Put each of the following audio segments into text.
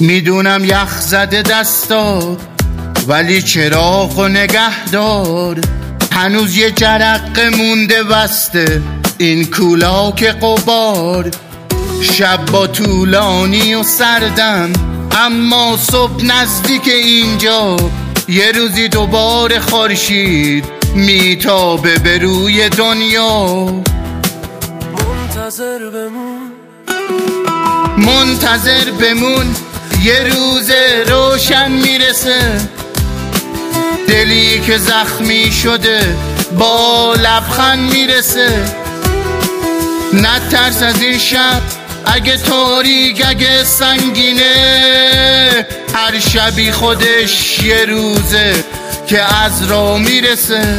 میدونم یخ زده دستات، ولی چراغ و نگه دار. هنوز یه جرقه مونده بسته این کولاک غبار. شب با طولانی و سردم، اما صبح نزدیک اینجا. یه روزی دوباره خورشید میتابه به روی دنیا. منتظر بمون یه روز روشن میرسه. دلی که زخمی شده با لبخند میرسه. نترس از این شب، اگه تاریک اگه سنگینه. هر شبی خودش یه روزه که از راه میرسه.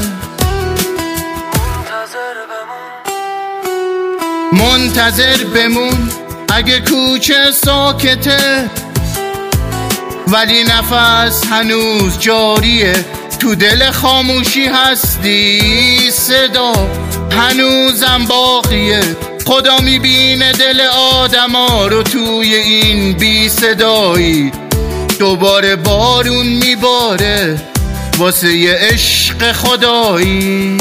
منتظر بمون اگه کوچه ساکته، ولی نفس هنوز جاریه. تو دل خاموشی هستی صدا هنوزم باقیه. خدا میبینه دل آدما رو توی این بی صدایی. دوباره بارون میباره واسه یه عشق خدایی.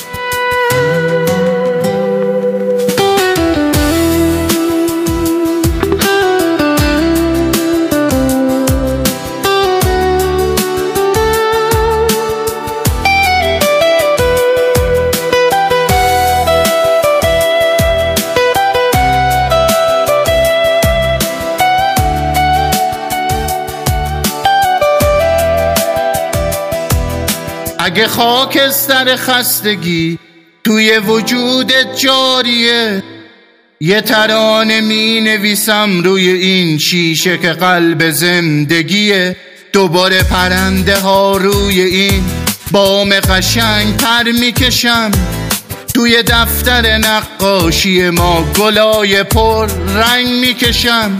اگه خاکستر خستگی توی وجودت جاریه، یه ترانه می نویسم روی این شیشه که قلب زندگیه. دوباره پرنده ها روی این بام قشنگ پر می کشم. توی دفتر نقاشی ما گلای پر رنگ می کشم.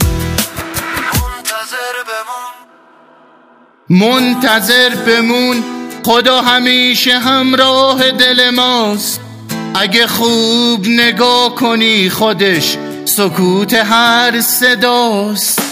منتظر بمون خدا همیشه همراه دل ماست. اگه خوب نگاه کنی خودش سکوت هر صداست.